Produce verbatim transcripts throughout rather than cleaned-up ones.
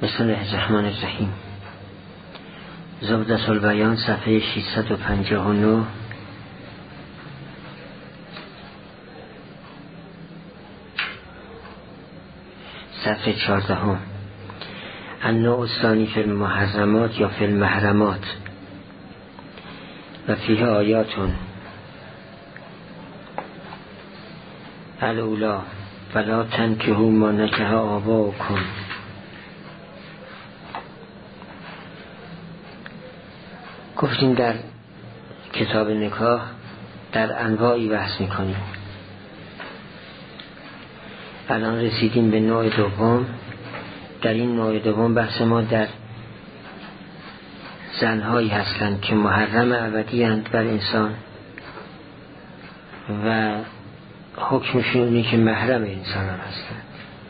بسم الله الرحمن الرحیم. زبدة البیان صفحه ششصد و پنجاه و نه. صفحه چهاردهم. النوع الثانی فی المحرمات یا فی المحرمات و فیه آیاتون الاولی فلا تنکحوا ما نکح آباؤکم. گفتیم در کتاب نکاح در انواعی بحث میکنیم. الان رسیدیم به نوع دوم. در این نوع دوم بحث ما در زنهایی هستند که محرم ابدی اند بر انسان و حکمشون اینه که محرم انسان هم هستند.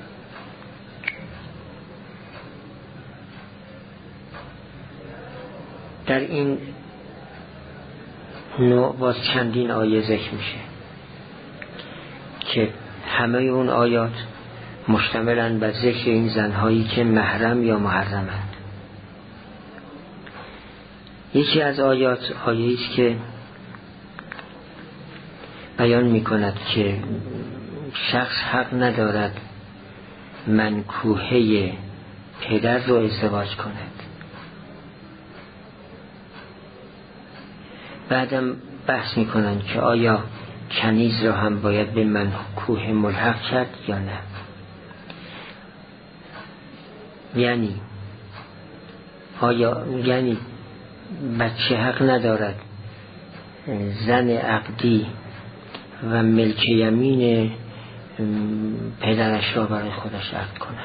در این نوع باز چندین آیه ذکر میشه که همه اون آیات مشتملن بر ذکر این زنهایی که محرم یا محرمند. یکی از آیات آیه‌ای است که بیان میکند که شخص حق ندارد منکوحه پدر رو ازدواج کند. بعدم بحث میکنن که آیا کنیز را هم باید به منکوح ملحق کرد یا نه. یعنی آیا یعنی بچه حق ندارد زن عقدی و ملک یمین پدرش را برای خودش عقد کند.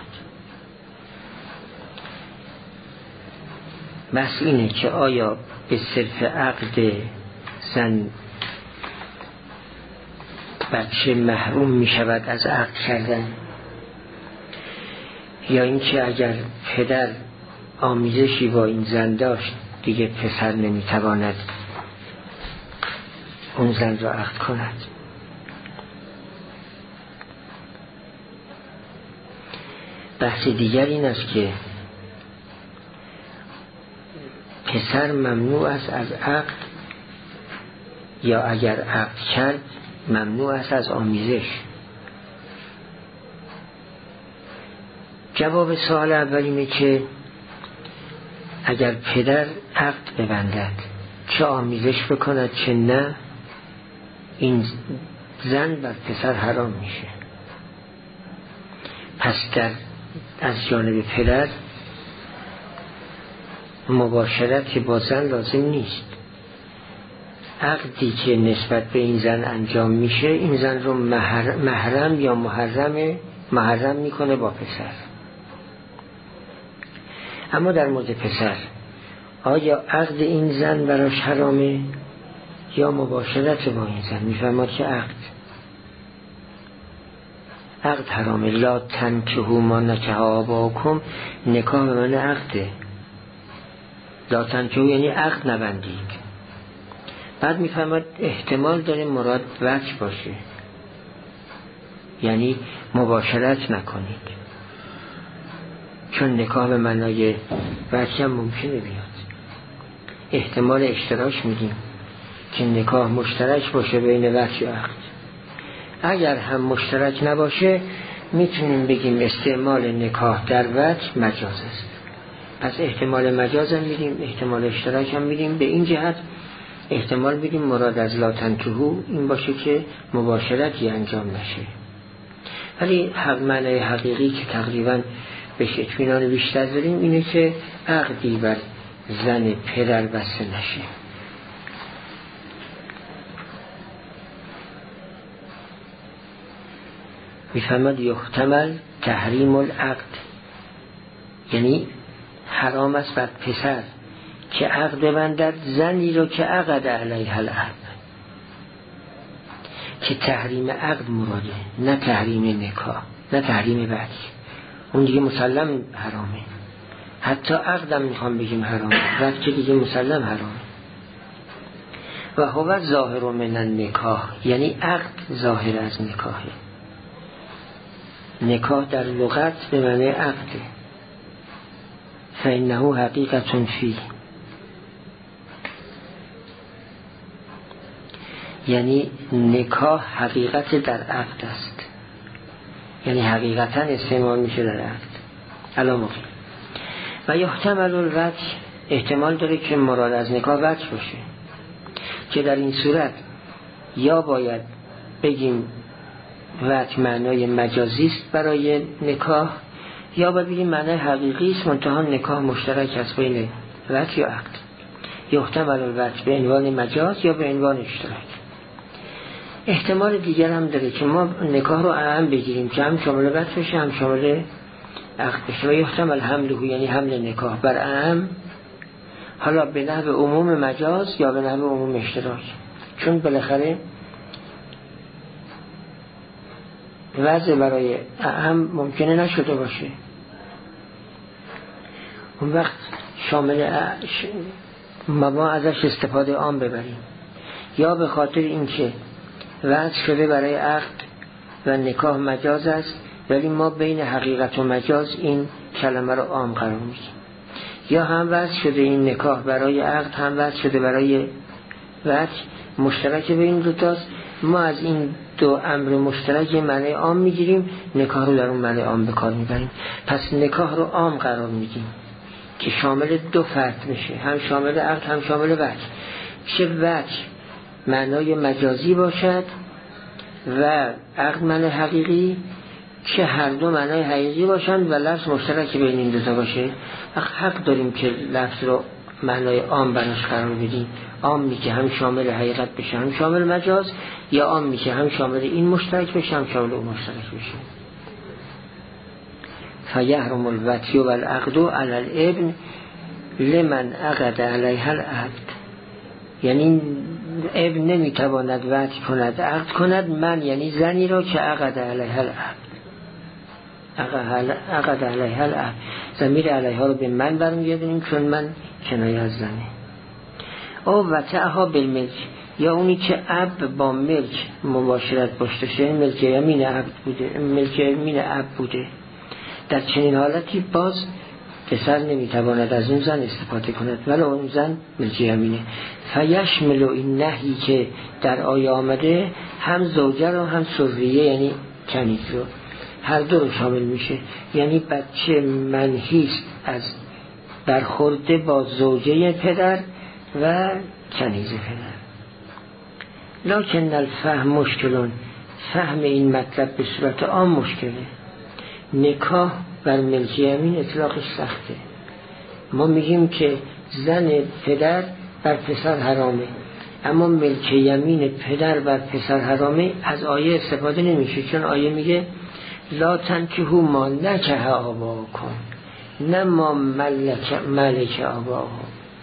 بحث اینه که آیا به صرف عقد زن بچه محروم می شود از عقد کردن، یا اینکه اگر پدر آمیزشی با این زن داشت دیگه پسر نمی تواند اون زن را عقد کند. بحث دیگر این است که پسر ممنوع است از عقد، یا اگر عقد کرد ممنوع است از آمیزش. جواب سوال اول اینه که اگر پدر عقد ببندد چه آمیزش بکند چه نه، این زن بر پسر حرام میشه. پس در از جانب پدر مباشرت با زن لازم نیست. عقدی که نسبت به این زن انجام میشه این زن رو محرم یا محرم محرم میکنه با پسر. اما در مورد پسر آیا عقد این زن براش حرامه یا مباشرت با این زن؟ میفهمد که عقد عقد حرامه. لا تنکحوا ما نکح آباؤکم، نکاح به معنی عقده. لا تنکحوا یعنی عقد نبندید. بعد میفهمد احتمال داره مراد وجه باشه، یعنی مباشرت نکنید، چون نکاح به معنای وجه هم ممکنه بیاد. احتمال اشتراک میدیم که نکاح مشترک باشه بین وجه و عقد. اگر هم مشترک نباشه میتونیم بگیم استعمال نکاح در وجه مجاز است. پس احتمال مجاز هم میدیم، احتمال اشتراک هم میدیم. به این جهت احتمال میدیم مراد از لا تنکحوا این باشه که مباشرتی انجام نشه. ولی حق معنی حقیقی که تقریبا بهش اطمینان بیشتر داریم اینه که عقدی بر زن پدر بسته نشه. میفهمد یحتمل تحریم العقد، یعنی حرام است بر پسر که عقد بندد زنی رو که عقد علیها العقد، که تحریم عقد مراده، نه تحریم نکاح، نه تحریم بعدی. اون دیگه مسلم حرامه. حتی عقدم میخوام بگیم حرامه، بعد که دیگه مسلم حرامه. و هو ظاهر من النکاح، یعنی عقد ظاهر از نکاحه. نکاح در لغت به معنی عقده. فإنه حقیقت فی، یعنی نکاح حقیقت در عقد است، یعنی حقیقتا استعمال میشه در عقد. علامه و یحتمل الوجه، احتمال داره که مراد از نکاح وجه باشه، که در این صورت یا باید بگیم وجه معنای مجازی است برای نکاح، یا باید بگیم معنای حقیقی است، منتها نکاح مشترک است بین وجه یا عقد. یحتمل الوجه به عنوان مجاز یا به عنوان اشتراک. احتمال دیگر هم داره که ما نکاح رو اعم بگیریم که هم شامل وجه بشه هم شامل عقد بشه. و یحتمل حمله، یعنی حمل نکاح بر اعم، حالا به نحو عموم مجاز یا به نحو عموم اشتراک، چون بالاخره وضع برای اعم ممکنه نشده باشه. اون وقت شامل ما ازش استفاده عام ببریم، یا به خاطر اینکه وضع شده برای عقد و نکاح مجاز است ولی ما بین حقیقت و مجاز این کلمه رو عام قرار میدیم، یا هم وضع شده این نکاح برای عقد هم وضع شده برای وجه، مشترک بین دو تاست، ما از این دو امر مشترک معنی عام میگیریم، نکاح رو در اون معنی عام به کار میبریم. پس نکاح رو عام قرار میدیم که شامل دو فرد میشه، هم شامل عقد هم شامل وجه. چه وجه معنای مجازی باشد و عقد معنای حقیقی، که هر دو معنای حقیقی باشند و لفظ مشترک بین این دو تا باشه، حق داریم که لفظ رو معنای عام براش قرار بدیم. عام میشه هم شامل حقیقت بشه هم شامل مجاز، یا عام میشه هم شامل این مشترک بشه هم شامل اون مشترک بشه. فیحرم الوطی و العقد علی الابن لمن عقد علیها العقد، یعنی ابن نمیتواند وطی کند عقد کند، من یعنی زنی را که عقد علیها العقد، عقد علیها العقد، ضمیر علیها رو به من برمیگردونیم چون من کنایه از زنه. او وطئها بالملک، یا اونی که اب با ملک مباشرت باشته، ملک یمین اب بوده، ملک یمین اب بوده، در چنین حالتی باز پسر نمیتواند از اون زن استفاده کند ولی اون زن ملک یمینه. فیشمل این نهی که در آیه آمده هم زوجه رو هم سریه یعنی کنیز رو، هر دو رو شامل میشه، یعنی بچه منحیست از برخورده با زوجه پدر و کنیز پدر. لکن الفهم مشکلون، فهم این مطلب به صورت عام مشکله. نکاح بر ملک یمین اطلاقش سخته، ما میگیم که زن پدر بر پسر حرامه، اما ملک یمین پدر بر پسر حرامه از آیه استفاده نمیشه، چون آیه میگه لا تنکحوا ما نکح آباؤکم، نه ما ملک ملک آباؤهم.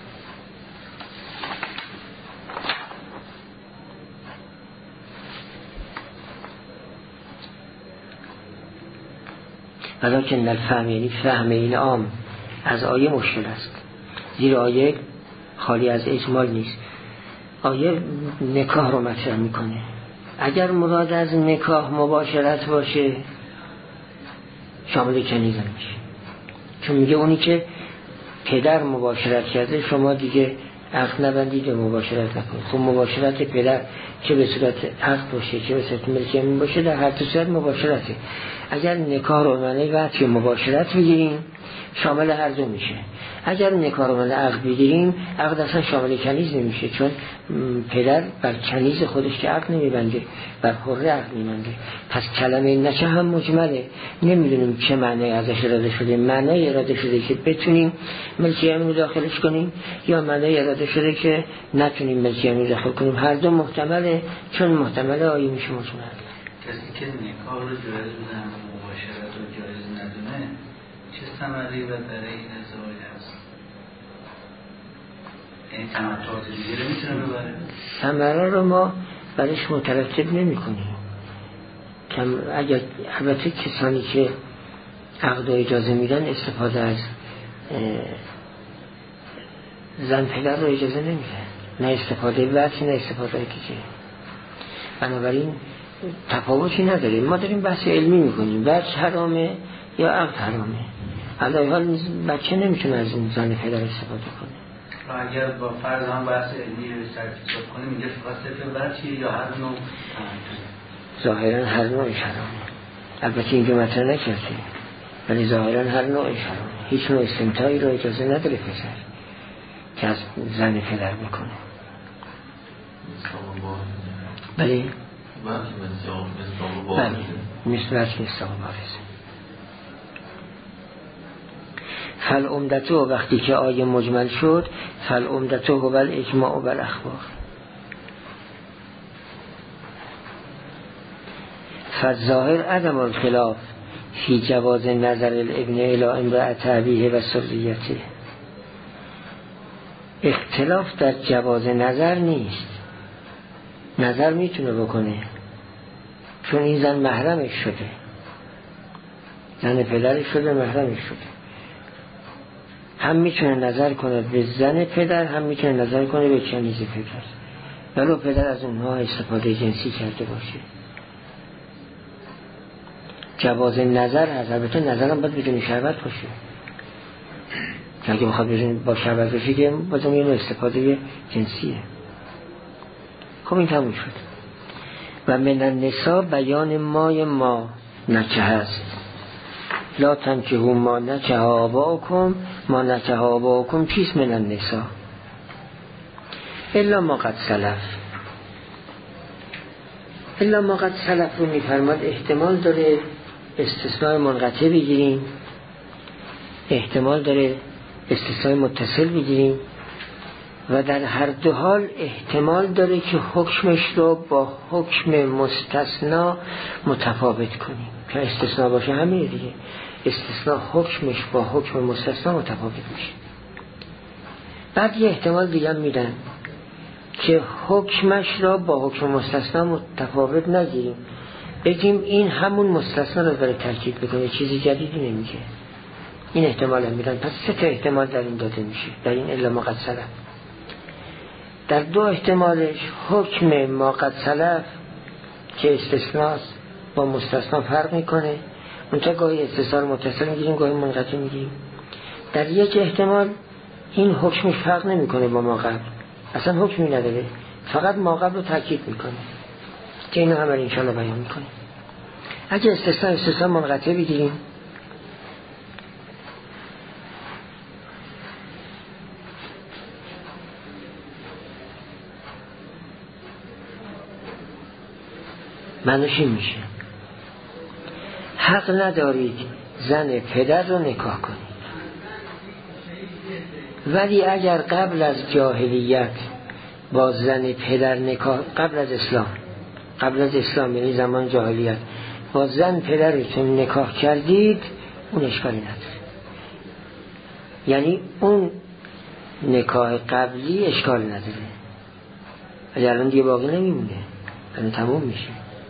ولکن الفهم یعنی فهم این عام از آیه مشکل است، زیر آیه خالی از اجمال نیست، آیه نکاح رو مطرح میکنه. اگر مراد از نکاح مباشرت باشه شامل کنیز میشه، چون میگه اونی که پدر مباشرت کرده شما دیگه عقد نبندید و مباشرت نکنید. خب مباشرت پدر چه به صورت عقد باشه چه به صورت ملک یمین باشه در هر دو صورت مباشرته. اگر نکاح رو معنی وقتی مباشرت بگیریم شامل هر دو میشه، اگر نکاح رو معنی عقد بگیریم عقد اصلا شامل کنیز نمیشه، چون پدر بر کنیز خودش که عقد نمیبنده بر حره عقد میبنده. پس کلمه نکاح هم مجمله، نمیدونیم چه معنی ازش اراده شده، معنی اراده شده که بتونیم ملک یمین رو داخلش کنیم یا معنی اراده شده که نتونیم ملک یمین داخل کنیم، هر دو محتمله، چون محتمله آیه میشه مجمل. کسی که نکاح رو جایز بدن و مباشرت رو جایز ندونه چه ثمری و برای این ازدواج هست؟ یعنی تمتعات دیگه رو میتونه ببره؟ ثمره رو ما برایش مترتب نمی کنیم. اگر البته کسانی که عقد اجازه میدن استفاده از زن پدر رو اجازه نمیدن، نه استفاده وقتی نه استفاده که بنابراین تفاوتی نداریم. ما داریم بحث علمی میکنیم، وجه حرامه یا عقد حرامه. الان حال بچه نمیتونه از این زن پدر استفاده کنه. و اگر با فرض هم بحث علمی رو سرچیز کنیم میگه فقط صرف بچه یا هر نوع؟ ظاهرا هر نوعش حرامه. البته اینجا مطرح نکردیم ولی ظاهرا هر نوعش حرامه. هیچ نوع استمتاعی رو اجازه نداره پسر که از زن پدر بکنه. بله بله مثل بچه مثل مبارزه. فالعمدتو وقتی که آیه مجمل شد فالعمدتو هو الاجماع و الاخبار. فالظاهر عدم الخلاف فی جواز نظر الابن الی امرأة ابیه و سریته. اختلاف در جواز نظر نیست، نظر میتونه بکنه چون این زن محرمش شده، زن پدرش شده، محرمش شده. هم میتونه نظر کنه به زن پدر، هم میتونه نظر کنه به کنیز پدر، ولو پدر از اونها استفاده جنسی کرده باشه. جواز نظر هست. البته نظرم باید بدون شهوت باشه، که اگه بخواد بدون با شهوت باشه که بازم یه استفاده جنسیه. خب این تموم شد. و من النساء بیان مای ما نکه هست. لا تنکحوا ما نکح آباؤکم. ما نکح آباؤکم چیست؟ من النساء الا ما قد سلف. الا ما قد سلف رو میفرماد احتمال داره استثناء منقطع بگیریم، احتمال داره استثناء متصل بگیریم و در هر دو حال احتمال داره که حکمش رو با حکم مستثنا متفاوت کنیم. که استثناء باشه همین دیگه، استثناء حکمش با حکم مستثنا متفاوت میشه. بعد یه احتمال دیگه هم میدن که حکمش را با حکم مستثنا متفاوت نگیریم، بگیم این همون مستثنا رو داره تاکید میکنه، چیزی جدیدی نمیگه. این احتمال هم میدن. پس سه تا احتمال در این داده میشه، در این الا ما قد سلف. در دو احتمالش حکم ما قد سلف که استثناست با مستثنا فرق میکنه، منتها گاهی استثناء متصل میگیریم، گاهی منقطع میگیریم. در یک احتمال این حکمش فرق نمیکنه با ما قبل، اصلا حکمی نداره، فقط ما قبل رو تاکید میکنه که اینو همه انشاءالله بیان میکنه. اگه استثناء استثناء منقطع بگیریم، معنیش این میشه حق ندارید زن پدر رو نکاح کنید، ولی اگر قبل از جاهلیت با زن پدر نکاح، قبل از اسلام، قبل از اسلام یعنی زمان جاهلیت با زن پدرتون نکاح کردید، اون اشکالی نداره. یعنی اون نکاح قبلی اشکال نداره، ولی الان دیگه باقی نمیمونه، الان تموم میشه.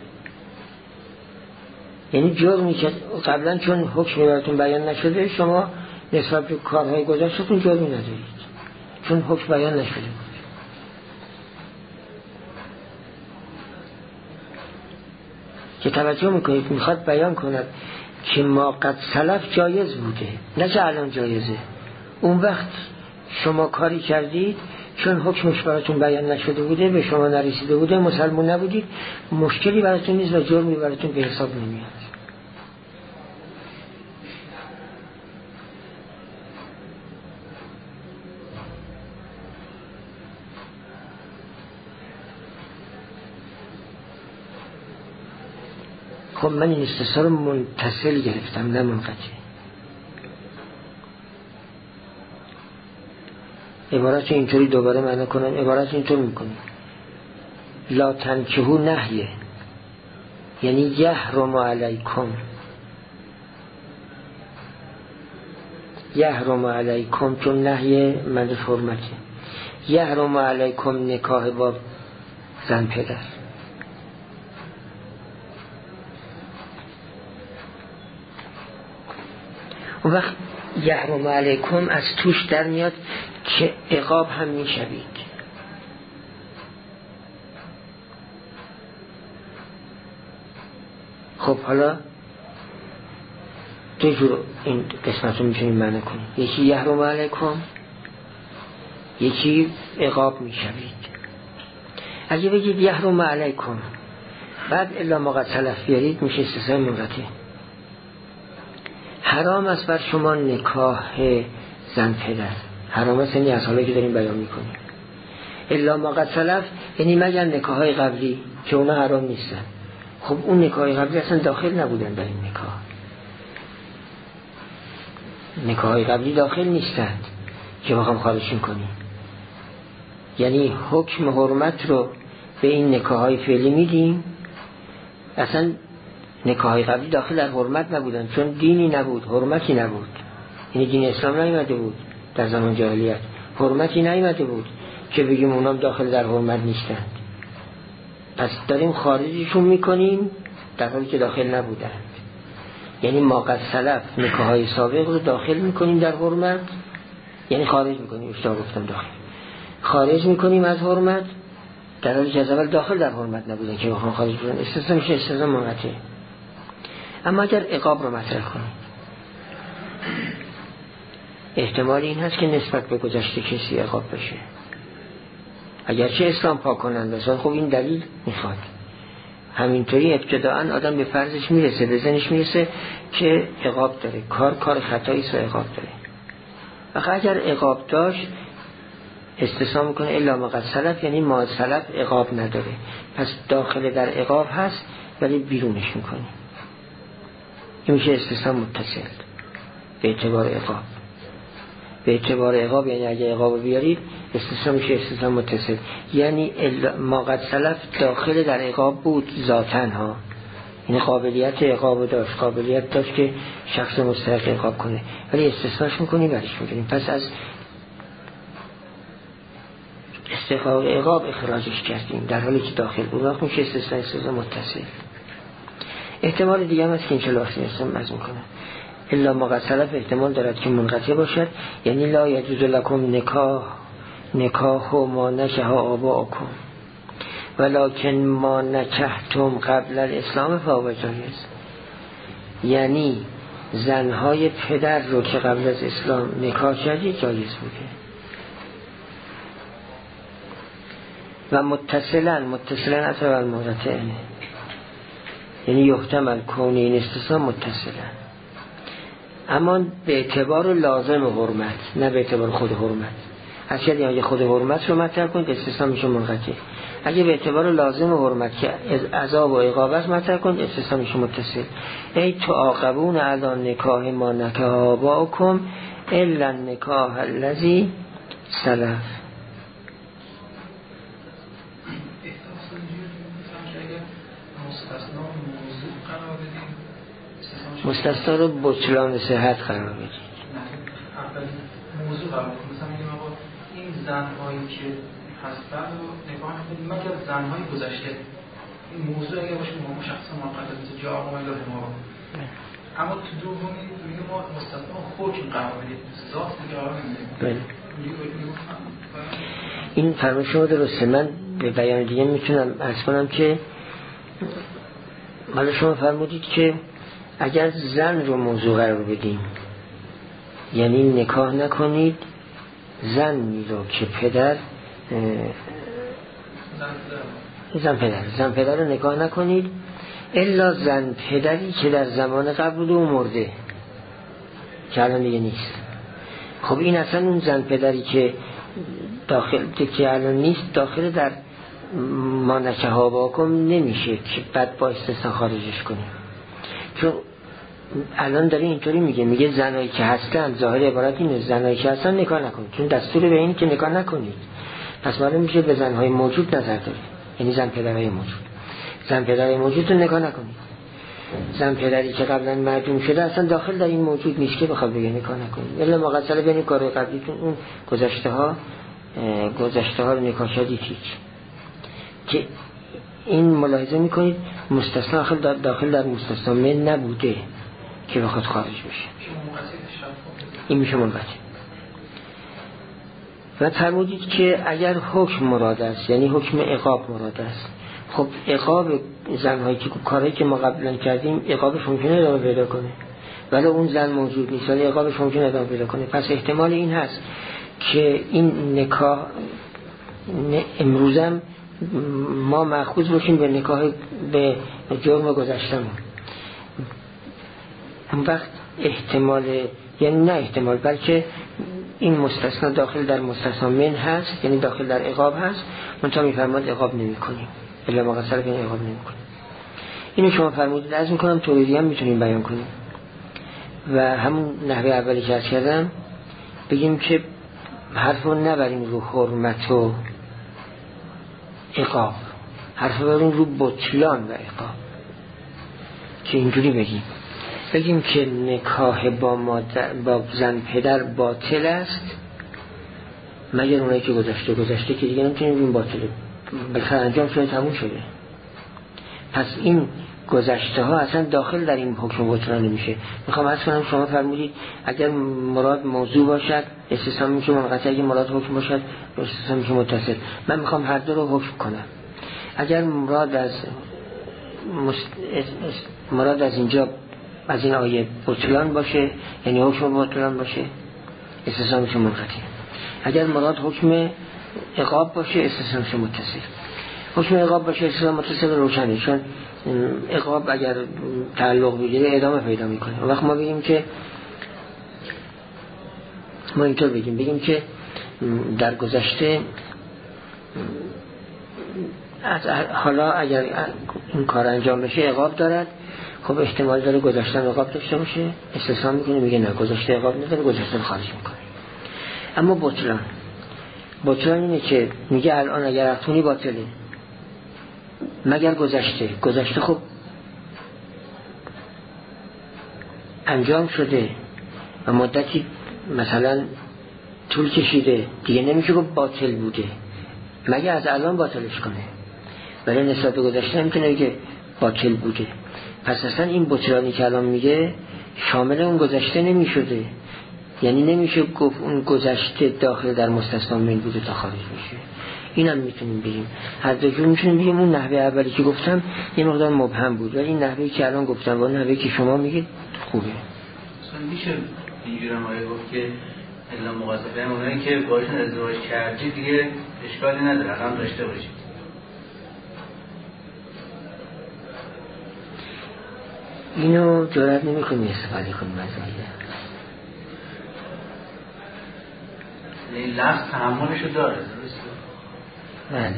یعنی جرمی که قبلا چون حکمی براتون بیان نشده، شما نسبت به کارهای گذشته‌تون جرمی ندارید، چون حکم بیان نشده بود. که توجه میکنید میخواد بیان کند که ما قد سلف جایز بوده، نه که الان جایزه. اون وقت شما کاری کردید چون حکمش براتون بیان نشده بوده، به شما نرسیده بوده، مسلمان نبودید، مشکلی براتون نیست و جرمی براتون به حساب نمیاد. خب من این استثناء رو متصل گرفتم نه منقطع. عبارت اینطوری دوباره معنی کنم، عبارت اینطور میکنم لا تنکحوا نهیه، یعنی یحرم علیکم، یحرم علیکم چون نهیه من حرمته، یحرم علیکم نکاح با زن پدر. اون وقت یحرم علیکم از توش در میاد که عقاب هم میشوید. خب حالا دو جور این قسمت رو میتونیم معنی کنیم. یکی یحرم علیکم، یکی عقاب میشوید. اگه بگید یحرم علیکم بعد الا ما قد سلف بیارید میشه استثناء منقطع. حرام است بر شما نکاح زن پدر، حرام است یعنی از حالا که داریم بیان میکنیم. الا ما قد سلف یعنی مگر نکاح های قبلی که اونا حرام نیستن. خب اون نکاح قبلی اصلا داخل نبودن در این نکاح، نکاح های قبلی داخل نیستند که بخوام خارجشون کنیم. یعنی حکم حرمت رو به این نکاح های فعلی میدیم، اصلا نکاح های قبلی داخل در حرمت نبودن چون دینی نبود، حرمتی نبود. یعنی دین اسلام نیامده بود در زمان جاهلیت، حرمتی نیامده بود که بگیم اونام داخل در حرمت نیستند. پس داریم خارجشون میکنیم در حالی که داخل نبودند. یعنی ما قد سلف نکاح های سابق رو داخل میکنیم در حرمت، یعنی خارج میکنیم، اشتباه گفتم داخل، خارج میکنیم از حرمت در حالی که از اول داخل در حرمت نبودن که بخوام خارج بودن. استثناء میشه استثناء منقطع. اما اگر عقاب رو مطرح کنیم، احتمال این هست که نسبت به گذشته کسی عقاب بشه، اگرچه اسلام پاک کننده است. خب این دلیل میخواد. همینطوری ابتداعا آدم به فرضش میرسه، به ذهنش میرسه که عقاب داره، کار کار خطایی است و عقاب داره. و اگر عقاب داشت استثناء میکنه الا ما قد سلف، یعنی ما سلف عقاب نداره، پس داخل در عقاب هست ولی بیرونش میکنه. این میشه استثناء متصل به اعتبار عقاب. به اعتبار عقاب یعنی اگه عقاب بیارید استثناء میشه استثناء متصل. یعنی ما قد سلف داخل در عقاب بود ذاتن ها، یعنی قابلیت عقاب داشت، قابلیت داشت که شخص مستحق عقاب کنه، ولی استثناءش میکنیم برش میکنیم. پس از استحقاق عقاب اخراجش کردیم در حالی که داخل بود. وقت میشه استثناء استثناء متصل. احتمال دیگه هم هست که این چلاخی هستم از میکنه الا ما قد سلف احتمال دارد که منقطع باشد، یعنی لا یجوز لکم نکاح نکاح و ما نکح آباءکم ولکن ما نکحتم قبل الاسلام فهو جایز. یعنی زنهای پدر رو که قبل از اسلام نکاح کردید جایز بوده. و متصلا متصلا اثر المقطع، یعنی یحتمل کون این استثناء متصلا، اما به اعتبار لازم حرمت نه به اعتبار خود حرمت. اصلا اگه خود حرمت رو مطرح کنید استثناء میشه منقطع. اگه به اعتبار لازم حرمت که عذاب و عقاب است مطرح کنید استثناء میشه متصل. ای تعاقبون علی نکاح ما نکح آباءکم الا النکاح الذی سلف. مستثنا رو بطلان صحت قرار بدید. موضوع قرار بدید. مثلا میگیم آقا این زن‌هایی که هستن و نگاه کنید مگر زن‌های گذشته، این موضوع اگه باشه ما شخصا موقت جا آقا ما، اما تو دومی میگیم ما مستثنا حکم قرار بدید، ذات قرار نمیدیم. این فرمایش شما درسته. من به بیان دیگه میتونم عرض کنم که حالا شما فرمودید که اگر زن رو موضوع قرار بدیم، یعنی نکاح نکنید زنی رو که پدر زن پدر زن پدر رو نکاح نکنید الا زن پدری که در زمان قبل بوده و مرده که الان دیگه نیست. خب این اصلا اون زن پدری که داخل که الان نیست داخل در ما نکح آباءکم نمیشه که بعد با استثناء خارجش کنیم، چون الان داره اینطوری میگه میگه زنایی که هستن، ظاهر عبارت اینه زنایی که هستن نکاح نکنید، چون دستور به اینه که نکاح نکنید. پس معلوم میشه به زنهای موجود نظر داره، یعنی زن پدرای موجود. زن پدرای موجود رو نکاح نکنید. زن پدری که قبلا معدوم شده اصلا داخل در این موجود نیست که بخواد بگه نکاح نکنید. الا مقصر بین کار قبلیتون اون گذشته ها گذشته ها رو نکاح شدید هیچ. که این ملاحظه میکنید مستثنا داخل, داخل در مستثنا من نبوده که بخواد خارج بشه. این میشه منقطع. و فرمودید که اگر حکم مراد است، یعنی حکم عقاب مراد است، خب عقاب زنهایی که کارهایی که ما قبلا کردیم عقابش ممکنه ادامه پیدا کنه ولی اون زن موجود نیست ولی عقابش ممکن ادامه پیدا کنه. پس احتمال این هست که این نکاح امروزم ما مأخوذ باشیم به نکاح به جرم گذشتمون. اون وقت احتمال، یعنی نه احتمال، بلکه این مستثنا داخل در مستثنا من هست، یعنی داخل در عقاب هست، منتها میفرماد عقاب نمی کنیم الا ما قصر کنیم، عقاب نمی کنیم. اینو شما فرمودید، از میکنم توریدی هم میتونیم بیان کنیم و همون نحوه اولی که عرض کردم بگیم که حرف رو نبریم رو حرمت و عقاب، حرف رو بریم رو بطلان و عقاب، که اینجوری بگیم بگیم که نکاح با, مادر با زن پدر باطل است مگر اونایی که گذشته گذشته که دیگه نمیتونیم بگیم باطله، بالاخره انجام شده تموم شده. پس این گذشته ها اصلا داخل در این حکم بطلان نمیشه. میخوام عرض کنم شما فرمودید اگر مراد موضوع باشد استثنا میشه منقطع، اگر مراد حکم باشد استثنا میشه متصل. من میخوام هر دو رو حکم کنم. اگر مراد از مست... مراد از اینجا از این آیه بطلان باشه یعنی حکم بطلان باشه استثنا میشه منقطع. اگر مراد حکم عقاب باشه استثنا میشه متصل. حکم عقاب باشه استثنا متصل روشنه، چون عقاب اگر تعلق بگیره ادامه پیدا میکنه. وقت ما بگیم که ما اینطور بگیم بگیم که در گذشته حالا اگر این کار انجام بشه عقاب دارد، خب احتمال داره گذشتن عقاب داشته باشه، استثنا میکنه میگه نه گذشته عقاب نداره، گذشتن خارج میکنه. اما بطلان بطلان اینه که میگه الان اگر اختونی باطله مگر گذشته گذشته خب انجام شده و مدتی مثلا طول کشیده دیگه نمیشه که باطل بوده، مگر از الان باطلش کنه، ولی نسبت به گذشته نمیتونه بگه باطل بوده. پس اصلا این بطلانی که الان میگه شامل اون گذشته نمیشده، یعنی نمیشه گفت اون گذشته داخل در مستثنا من بوده تا خارج میشه. اینم میتونیم بگیم، هر دو جور میتونیم بگیم. اون نحوه اولی که گفتم یه مقدار مبهم بود، ولی این نحوهی که الان گفتم و نحوهی که شما میگید خوبه. مثلا میشه اینجوری هم آیه گفت که الا مقاصفه هم اونایی که باشون ازدواج کردی دیگه اشکالی نداره هم داشته باشید. اینو جرات نمی کنیم استفاده کنیم از آیه. این لفظ تحملشو داره درسته؟ بله.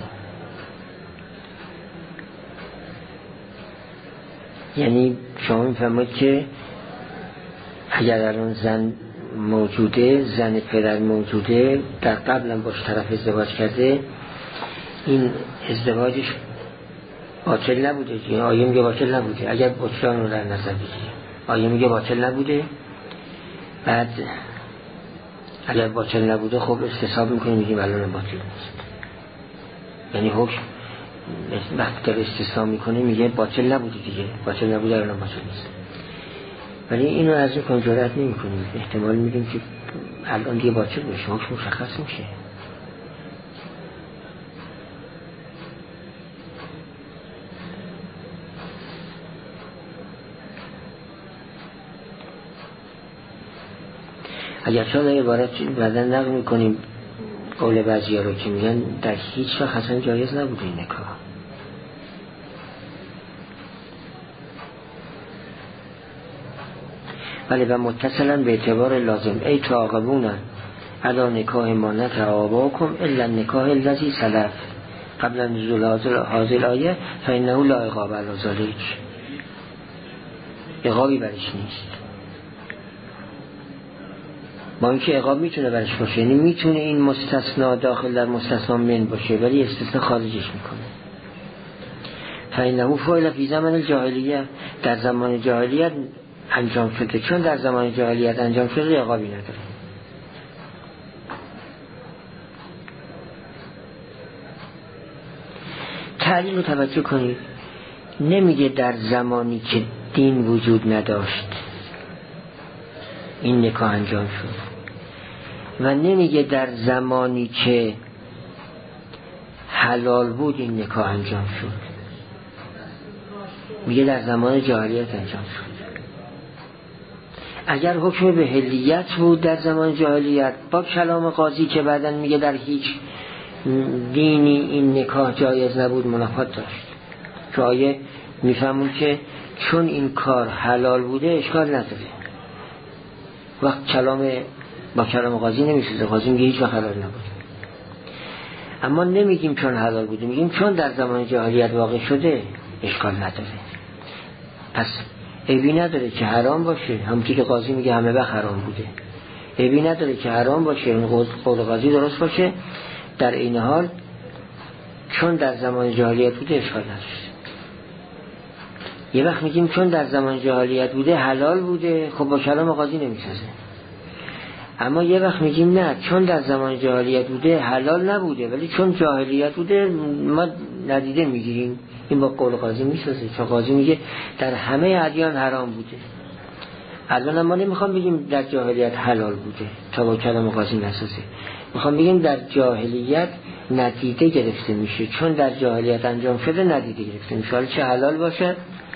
یعنی شما میفهمید که اگر الان زن موجوده، زن پدر موجوده، در قبلا باش طرف ازدواج کرده، این ازدواجش باطل نبوده. این آیه میگه باطل نبوده. اگر بطلان رو در نظر بگیریم آیه میگه باطل نبوده، بعد اگر باطل نبوده خب استصحاب میکنیم میگیم الان باطل نیست. یعنی حکم وقتی داره استثنا میکنه میگه باطل نبوده دیگه، باطل نبوده الان باطل نیست. ولی اینو از این کن جرأت نمی کنیم، احتمال میدیم که الان دیگه باطل بشه، حکم مشخص میشه. اگر چون عبارت بعدن نقل میکنیم قول بعضی ها رو که میگن در هیچ وقت اصلا جایز نبوده این نکاح، ولی و متصلا به اعتبار لازم ای تعاقبون علی نکاح ما نتعاقباکم الا نکاح الذی سلف قبل نزول هذه الآیه فانه لا عقاب علی ذلک، عقابی برش نیست. با اینکه عقاب میتونه برش باشه، یعنی میتونه این مستثنا داخل در مستثنا من باشه ولی استثنا خارجش میکنه. فانه فعل فی زمان الجاهلیه، در زمان جاهلیت انجام شده، چون در زمان جاهلیت انجام شده عقابی نداره. تعلیم رو توجه کنید، نمیگه در زمانی که دین وجود نداشت این نکاح انجام شد و نمیگه در زمانی که حلال بود این نکاح انجام شد، میگه در زمان جاهلیت انجام شد. اگر حکم به حلیت بود در زمان جاهلیت با کلام قاضی که بعداً میگه در هیچ دینی این نکاح جایز نبود منافات داشت. که آیه میفهمون که چون این کار حلال بوده اشکال نداره. وقت کلام با کلام قاضی نمیسازه، قاضی میگه هیچ وقت حلال نبود. اما نمیگیم چون حلال بوده، میگیم چون در زمان جاهلیت واقع شده اشکال نداره. پس عیبی نداره که حرام باشه، همونطور که قاضی میگه همه وقت حرام بوده. عیبی نداره که حرام باشه، این قول قاضی درست باشه. در این حال چون در زمان جاهلیت بوده اشکال نداره. یه وقت میگیم چون در زمان جاهلیت بوده حلال بوده، خب با کلام قاضی نمیسازه. اما یه وقت میگیم نه، چون در زمان جاهلیت بوده حلال نبوده، ولی چون جاهلیت بوده ما ندیده میگیریم، این با قول قاضی میسازه. چون قاضی میگه در همه ادیان حرام بوده. الان ما نمیخوام بگیم در جاهلیت حلال بوده تا با کلام قاضی نسازه، میخوام بگیم در جاهلیت ندیده گرفته میشه، چون در جاهلیت انجام شده ندیده گرفته میشه، حالا چه حلال باشد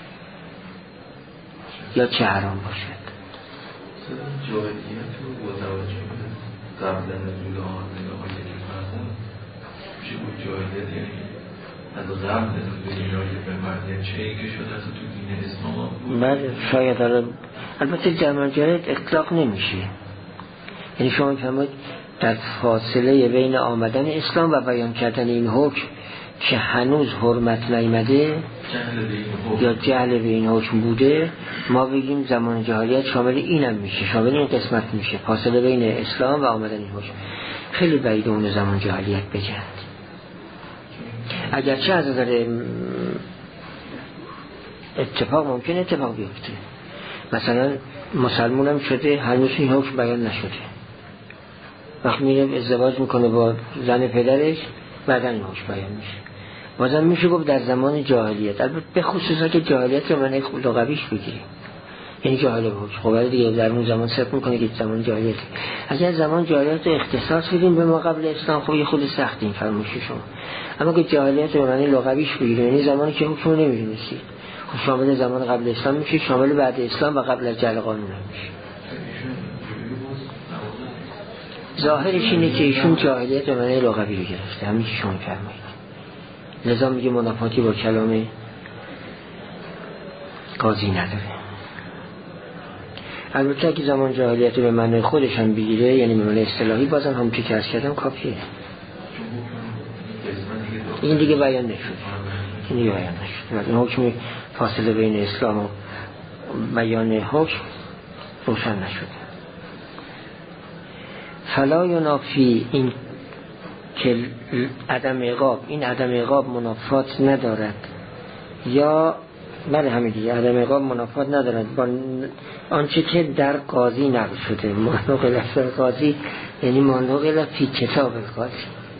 یا چه حرام باشد. جاهلیت رو با توجه به قبل نزول آن نگاه که فرمود میشه بود جاهلیت یعنی از قبل نزول جاهلیت به مرد چه ای که شده از تو دین اسلام بود. بله شاید داره. البته در جاهلیت اطلاق نمیشه، یعنی شما فرمود در فاصله بین آمدن اسلام و بیان کردن این حکم که هنوز حرمت نیامده یا جهل به این حکم بوده، ما بگیم زمان جاهلیت شامل اینم میشه، شامل این قسمت میشه، فاصله بین اسلام و آمدن این حکم. خیلی بعید اون زمان جاهلیت بگند. اگرچه از نظر اتفاق ممکن اتفاق بیفته، مثلا مسلمون هم شده هنوز این حکم بیان نشده، وقتی میره ازدواج میکنه با زن پدرش بعدن این حکم بیان میشه. بازم میشه گفت در زمان جاهلیت، البته به خصوصا که جاهلیت رو معنی لغویش بگیریم، یعنی جاهل بود. خب ولی دیگه در اون زمان صرف میکنه که زمان جاهلیت. اگر زمان جاهلیت رو اختصاص بدیم به ما قبل اسلام خب یه خود سخت این فرمایش شما، اما که جاهلیت رو معنی لغویش بگیریم یعنی زمانی که حکم نمیدونستید، خب شامل زمان قبل اسلام میشه، شامل بعد اسلام و قبل از جعل قانون میشه. ظاهرش اینه که ایشون جاهلیت رو معنی لغوی رو گرفته، همین که شما فرمایید. لذا میگه منافاتی با کلام قاضی نداره. البته اگه زمان جاهلیت رو به معنی خودش هم بگیره، یعنی به معنی اصطلاحی، بازم هم که عرض کردم کافیه. این دیگه بیان نشد، این دیگه بیان نشد. این حکم فاصله بین اسلام و بیان حکم روشن نشد. فلا ینافی این که عدم عقاب، این عدم عقاب منافات ندارد، یا بله همین دیگه، عدم عقاب منافات ندارد با آنچه که در قاضی نقل شده. مانوق لفظ قاضی یعنی مانوق لفظی کتاب قاضی.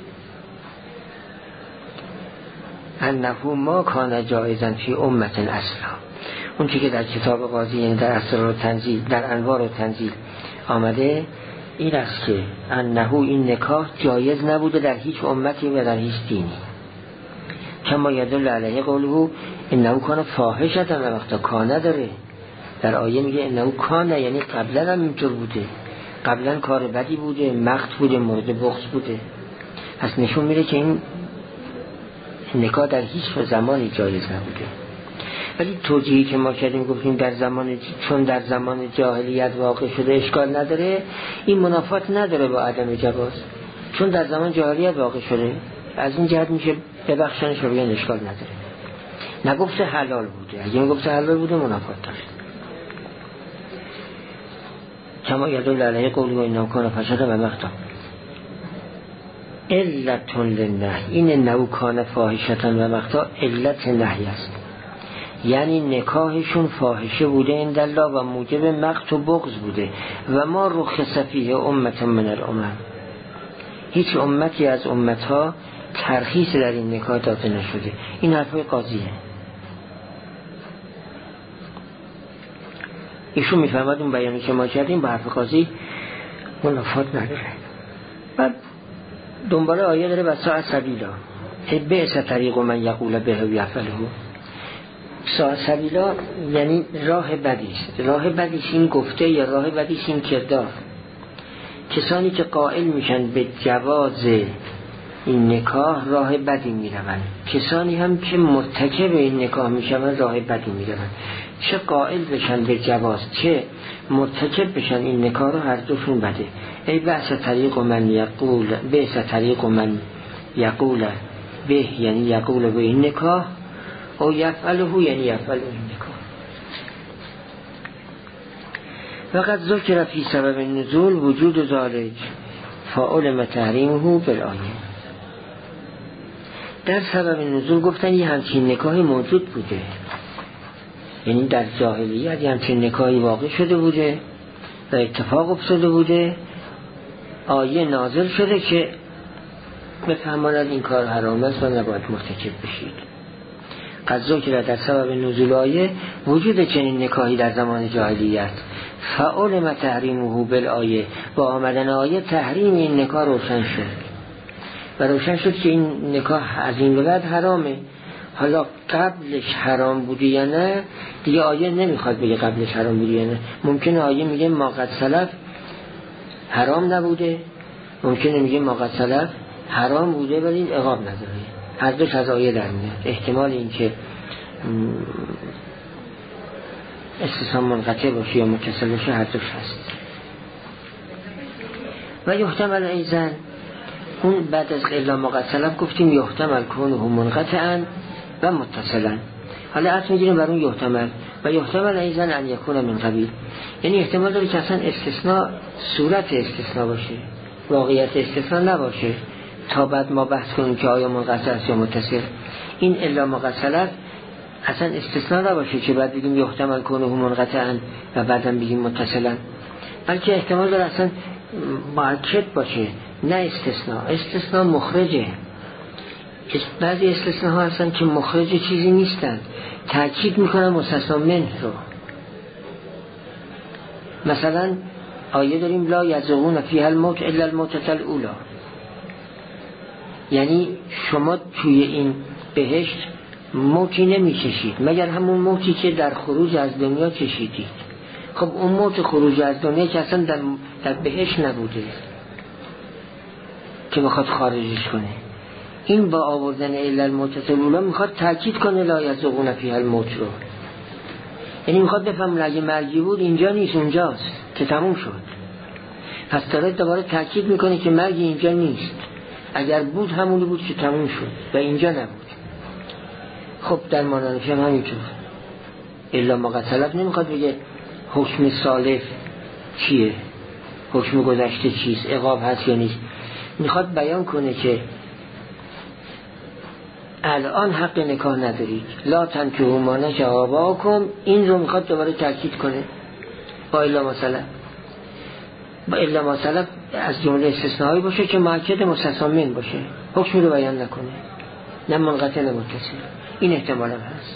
انه ما کان جایزن فی امت اصلا، اون چی که در کتاب قاضی یعنی در اسرار و تنزیل، در انوار و تنزیل آمده این است که انه این نکاح جایز نبوده در هیچ امتی و در هیچ دینی. کما یدل علیه قوله انه کان فاحشة و وقتا کانه داره. در آیه میگه انه کانه یعنی قبلا هم اینطور بوده، قبلا کار بدی بوده، مقت بوده، مورد بغض بوده. پس نشون میره که این نکاح در هیچ زمانی جایز نبوده. ولی توجیهی که ما کردیم گفتیم در زمان، چون در زمان جاهلیت واقع شده اشکال نداره، این منافات نداره با عدم جواز، چون در زمان جاهلیت واقع شده، از این جهت میشه ببخشنش و بگن اشکال نداره. نگفته حلال بوده، اگه گفته حلال بوده منافات داشت. کما یدل علیه قوله انه کان فاحشة و مقتا علت للنهی، این انه کان فاحشة و مقتا علت نهی است، یعنی نکاحشون فاحشه بوده اندالله و موجب مقت و بغض بوده. و ما رخص فیه امت من الامم، هیچ امتی از امتها ترخیص در این نکاح داده نشده. این حرفای قاضیه. ایشون میفهمد اون بیانی که ما کردیم با حرف قاضی منافات نداره. بعد دنباله آیه داره بسا سبیلا ابعث طریق من یقول به و یفعله، سبیلا یعنی راه بدی است. راه بدی است این گفته یا راه بدی است این کردار. کسانی که قائل میشن به جواز این نکاح راه بدی میروند، کسانی هم که مرتکب این نکاح میشن راه بدی میروند. چه قائل بشن به جواز چه مرتکب بشن این نکاح رو هر دوشون بده. ای بحث طریق من یقول بحث طریق من یقول به یعنی یقول به این نکاح او یفعله یعنی یفعل این نکاح. وقد ذکر فی سبب النزول وجود ذالک فعلم تحریمه بالآیه. در سبب نزول گفتن یه همچین نکاحی موجود بوده، یعنی در جاهلیت یه همچین نکاحی واقع شده بوده و اتفاق افتاده بوده، آیه نازل شده که بفهماند این کار حرام است و نباید مرتکب بشید. قد ذکر در سبب نزول آیه وجود چنین نکاحی در زمان جاهلیت فعلم تحریمه بالآیه، با آمدن آیه تحریم این نکاح روشن شد و روشن شد که این نکاح از این به بعد حرامه. حالا قبلش حرام بوده یا نه دیگه آیه نمیخواد بگه قبلش حرام بوده یا نه. ممکنه آیه میگه ما قد سلف حرام نبوده، ممکنه میگه ما قد سلف حرام بوده ولی این عقاب نداره. هر دوش از آیه در میاد. احتمال این که استثناء منقطع باشه یا متصل باشه هر دوش هست. و یحتمل ایضا اون بعد از الا ما قد سلف گفتیم یحتمل کونه منقطعا و متصلا. حالا عطف میگیریم بر اون یحتمل و یحتمل ایضا ان یکون من قبیل، یعنی احتمال داره که اصلا استثناء صورت استثناء باشه، واقعیت استثناء نباشه تا بعد ما بحث کنیم که آیا منقطع است یا متصل. این الا ما قد سلف اصلا استثناء نباشه که بعد بگیم یحتمل کونه منقطعا و بعدم بگیم متصلا، بلکه احتمال داره اصلا مؤکد باشه نه استثناء. استثناء مخرجه، بعضی استثناء ها هستن که مخرج چیزی نیستن، تأکید میکنن مستثنا منه رو. مثلا آیه داریم لا یذوقون فیها الموت الا الموتة الاولی، یعنی شما توی این بهشت موتی نمیچشید مگر همون موتی که در خروج از دنیا چشیدید. خب اون موت خروج از دنیا که اصلا در, در بهشت نبوده که بخواد خارجش کنه. این با آوردن الا الموتة الاولی میخواد تاکید کنه لا یذوقون فیها الموت رو، یعنی میخواد بفهمه اگه مرگی بود اینجا نیست اونجاست که تموم شد. پس داره دوباره تاکید میکنه که مرگی اینجا نیست، اگر بود همونی بود که تموم شد و اینجا نبود. خب در مانند هم همینطور الا ما قد سلف نمیخواد بگه حکم سالف چیه، حکم گذشته چیست، عقاب هست یا نیست. میخواد بیان کنه که الان حق نکاح ندارید، لا تنکحوا ما نکح آباؤکم، این رو میخواد دوباره تاکید کنه با الا ما سلف. با الا ما سلف از جمله استثنایی باشه که مؤکد مستثنا منه باشه، حکم رو بیان نکنه، نه منقطع نه متصل. این احتمال هم هست.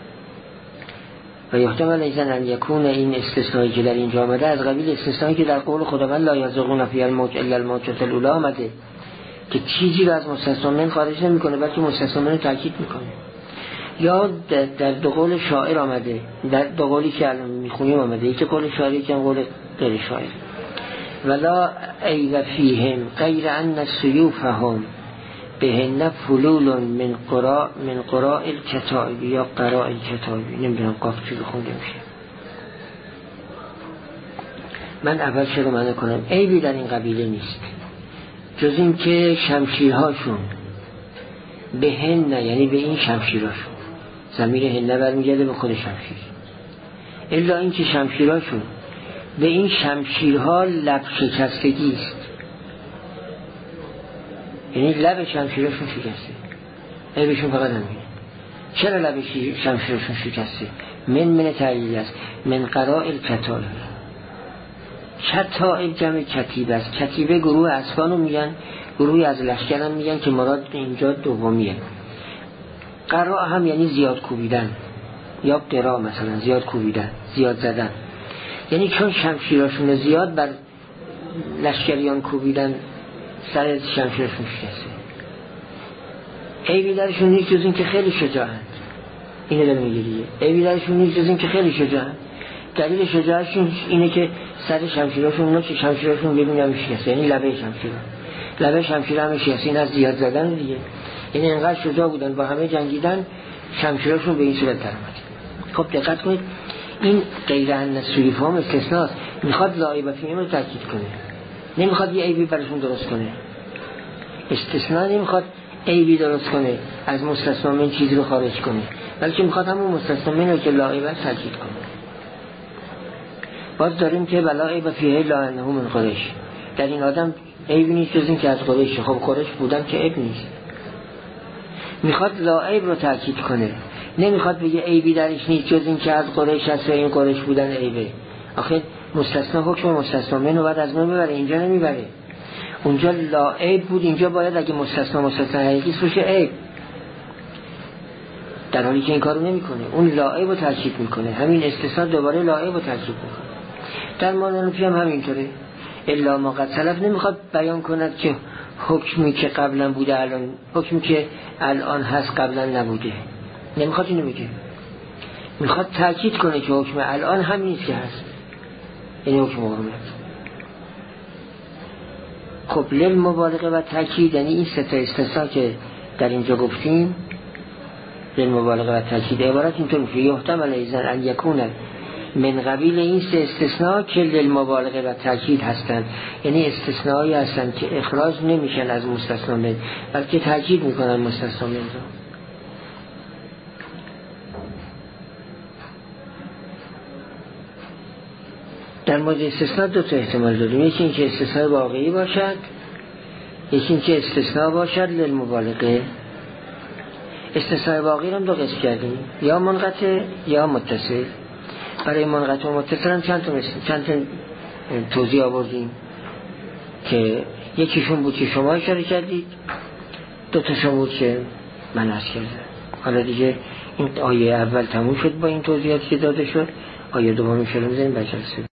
و یحتمل ایضا ان یکون این استثنایی که در اینجا آمده از قبیل استثنایی که در قول خداوند لا یذوقون فیها الموت الا الموتة الاولی آمده که چیزی رو از مستثنا منه خارج نمیکنه بلکه مستثنا منه تاکید میکنه. یا در دو قول شاعر آمده، در دو قولی که الان میخونیم آمده، یکی قول شاعری که قول غیر شاعر. ولا عیب فیهم غیر ان سیوفهم بهن فلول من قراء من قراء الکتاب یا قراء الکتاب، نمیدونم قاف چی بخونده میشه. من اول چرا منع کنم عیبی در این قبیله نیست جز این که شمشیرهاشون به هن، یعنی به این شمشیرهاشون، ضمیر هن برمیگرده به خود شمشیر، الا این که شمشیرهاشون به این شمشیرها لب شکستگی است، یعنی لب شمشیرهاشون شکسته. عیبشون فقط همینه. چرا لب شمشیرهاشون شکسته؟ من من تعلیل است، من قراء الکتاب. کتائب جمع کتیبه است. کتیبه گروه اسبانو میگن، گروهی از لشکر هم میگن که مراد اینجا دومیه. قراء هم یعنی زیاد کوبیدن، یا قراء مثلا زیاد کوبیدن، زیاد زدن، یعنی چون شمشیراشون زیاد بر لشکریان کوبیدن سر شمشیرشون شکسته. عیبی درشون نیست جز این که خیلی شجاعند، اینو داره میگه دیگه. عیبی درشون نیست جز این که خیلی شجاعن. دلیل شجاعتشون اینه که سر شمشیراشون اونا که شمشیراشون ببینم میشکسته، یعنی لبه شمشیر لبه شمشیر هم میشکسته، این از زیاد زدن دیگه. یعنی اینقدر شجاع بودن با همه جنگیدن، شمشیراشون به این صورت در اومد. خب دقت کنید، این غیر ان سویفام استثناست، میخواد لا عیب فیهم رو تاکید کنه، نمیخواد یه عیبی براشون درست کنه. استثناء نمیخواد عیبی درست کنه از مستثنا من چیزی رو خارج کنه، بلکه میخواد همون مستثنا من رو که لا عیب تاکید کنه. باز داریم که بلا عیب فیه لا انه من قریش، در این آدم عیبی نیست جز این که از قریش. خب قریش بودن که عیب نیست، میخواد لا عیب رو تاکید کنه، نمیخواد بگه عیبی درش نیست جز این که از قریش هست و این قریش بودن عیبه. آخه مستثنا حکم مستثنا منو بعد از من ببره، اینجا نمیبره. اونجا لا عیب بود، اینجا باید اگه مستثنا مستثنا حقیقی باشه عیب، در حالی که این کارو نمیکنه، اون لا عیب رو تاکید میکنه. همین استثناء دوباره لا عیب رو تاکید میکنه. در مانعنفی هم همینطوره. الا ما قد سلف نمیخواد بیان کند که حکمی که قبلا بوده الان، حکمی که الان هست قبلا نبوده، نمیخواد اینو بگه. میخواد تاکید کنه که حکم الان همین است که هست، این حکم حرمت. خب لیل مبالغه و تاکید، یعنی این سه تا استثناء که در اینجا گفتیم، لیل مبالغه و تاکید عبارت اینطور میشه: یحتمل ایزن ان یکون من قبیل این سه استثناء که لیل مبالغه و تاکید هستند، یعنی استثناءی هستند که اخراج نمیشن از مستثنا من، بلکه تاکید میکنن مستثنا من رو. در مورد استثناء دو تا احتمال داریم، یکی این که استثناء واقعی باشد، یکی این که استثناء باشد لیل مبالغه. استثناء واقعی هم دو قسم کردیم، یا منقطع یا متصل. برای منقطع و متصل هم چند تا چند تا توضیح آوردیم که یکیشون بود که شما اشاره کردید، دو تاشون بود که من عرض کردم. حالا دیگه این آیه اول تموم شد با این توضیحاتی که داده شد، آیه دومی شروع می‌ذاریم بجلسه.